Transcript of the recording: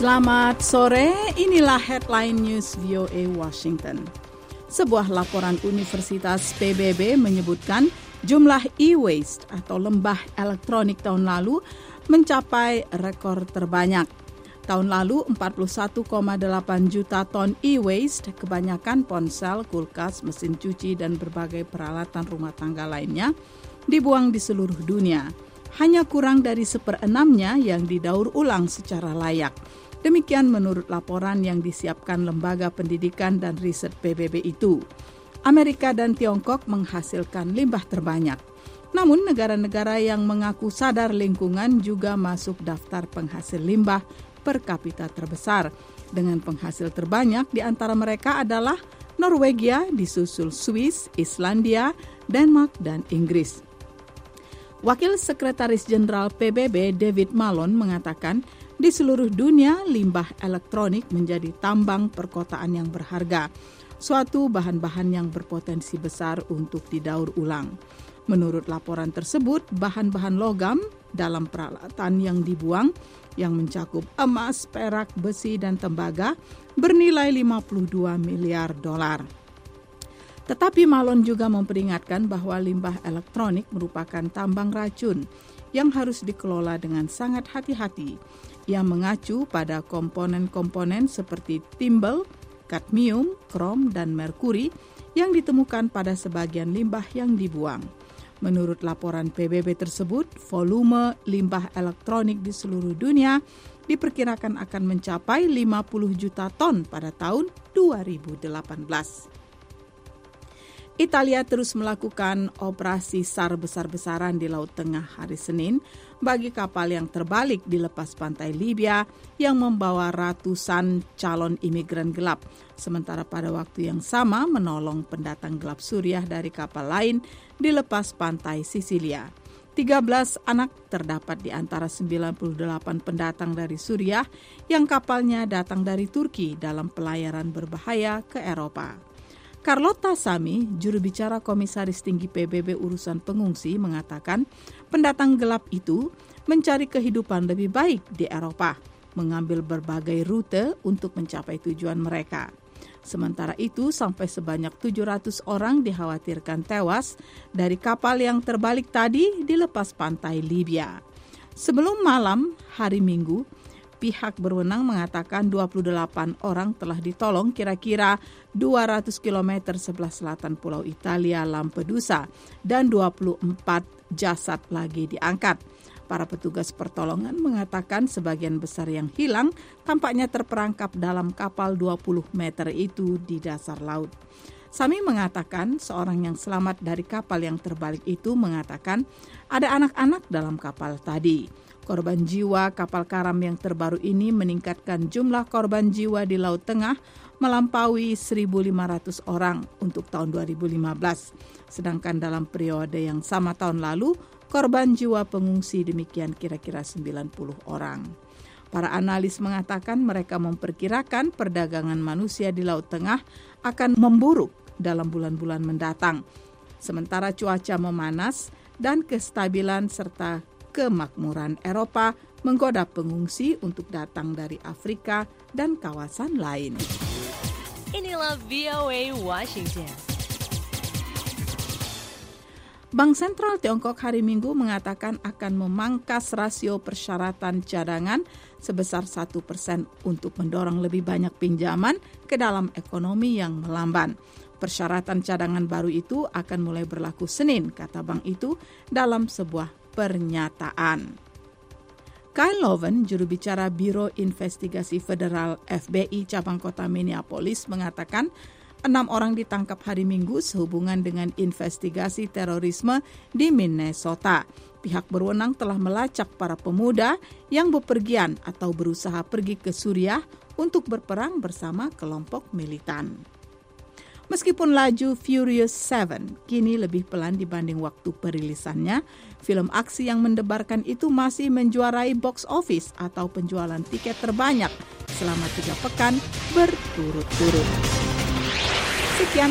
Selamat sore, inilah headline news VOA Washington. Sebuah laporan Universitas PBB menyebutkan jumlah e-waste atau limbah elektronik tahun lalu mencapai rekor terbanyak. Tahun lalu 41,8 juta ton e-waste, kebanyakan ponsel, kulkas, mesin cuci, dan berbagai peralatan rumah tangga lainnya dibuang di seluruh dunia. Hanya kurang dari 1/6-nya yang didaur ulang secara layak. Demikian menurut laporan yang disiapkan Lembaga Pendidikan dan Riset PBB itu. Amerika dan Tiongkok menghasilkan limbah terbanyak. Namun negara-negara yang mengaku sadar lingkungan juga masuk daftar penghasil limbah per kapita terbesar. Dengan penghasil terbanyak di antara mereka adalah Norwegia, disusul Swiss, Islandia, Denmark, dan Inggris. Wakil Sekretaris Jenderal PBB David Malone mengatakan di seluruh dunia limbah elektronik menjadi tambang perkotaan yang berharga, suatu bahan-bahan yang berpotensi besar untuk didaur ulang. Menurut laporan tersebut, bahan-bahan logam dalam peralatan yang dibuang yang mencakup emas, perak, besi, dan tembaga bernilai $52 miliar. Tetapi Malone juga memperingatkan bahwa limbah elektronik merupakan tambang racun yang harus dikelola dengan sangat hati-hati. Ia mengacu pada komponen-komponen seperti timbel, kadmium, krom, dan merkuri yang ditemukan pada sebagian limbah yang dibuang. Menurut laporan PBB tersebut, volume limbah elektronik di seluruh dunia diperkirakan akan mencapai 50 juta ton pada tahun 2018. Italia terus melakukan operasi SAR besar-besaran di Laut Tengah hari Senin bagi kapal yang terbalik di lepas pantai Libya yang membawa ratusan calon imigran gelap, sementara pada waktu yang sama menolong pendatang gelap Suriah dari kapal lain di lepas pantai Sisilia. 13 anak terdapat di antara 98 pendatang dari Suriah yang kapalnya datang dari Turki dalam pelayaran berbahaya ke Eropa. Carlotta Sami, juru bicara Komisaris Tinggi PBB Urusan Pengungsi, mengatakan pendatang gelap itu mencari kehidupan lebih baik di Eropa, mengambil berbagai rute untuk mencapai tujuan mereka. Sementara itu, sampai sebanyak 700 orang dikhawatirkan tewas dari kapal yang terbalik tadi di lepas pantai Libya. Sebelum malam hari Minggu, pihak berwenang mengatakan 28 orang telah ditolong kira-kira 200 km sebelah selatan Pulau Italia Lampedusa dan 24 jasad lagi diangkat. Para petugas pertolongan mengatakan sebagian besar yang hilang tampaknya terperangkap dalam kapal 20 meter itu di dasar laut. Sami mengatakan seorang yang selamat dari kapal yang terbalik itu mengatakan ada anak-anak dalam kapal tadi. Korban jiwa kapal karam yang terbaru ini meningkatkan jumlah korban jiwa di Laut Tengah melampaui 1.500 orang untuk tahun 2015. Sedangkan dalam periode yang sama tahun lalu, korban jiwa pengungsi demikian kira-kira 90 orang. Para analis mengatakan mereka memperkirakan perdagangan manusia di Laut Tengah akan memburuk dalam bulan-bulan mendatang. Sementara cuaca memanas dan kestabilan serta kemakmuran Eropa menggoda pengungsi untuk datang dari Afrika dan kawasan lain. Inilah VOA Washington. Bank Sentral Tiongkok hari Minggu mengatakan akan memangkas rasio persyaratan cadangan sebesar 1% untuk mendorong lebih banyak pinjaman ke dalam ekonomi yang melamban. Persyaratan cadangan baru itu akan mulai berlaku Senin, kata bank itu dalam sebuah pernyataan. Kyle Loven, juru bicara Biro Investigasi Federal FBI cabang kota Minneapolis, mengatakan 6 orang ditangkap hari Minggu sehubungan dengan investigasi terorisme di Minnesota. Pihak berwenang telah melacak para pemuda yang bepergian atau berusaha pergi ke Suriah untuk berperang bersama kelompok militan. Meskipun laju Furious 7 kini lebih pelan dibanding waktu perilisannya, film aksi yang mendebarkan itu masih menjuarai box office atau penjualan tiket terbanyak selama 3 pekan berturut-turut. Sekian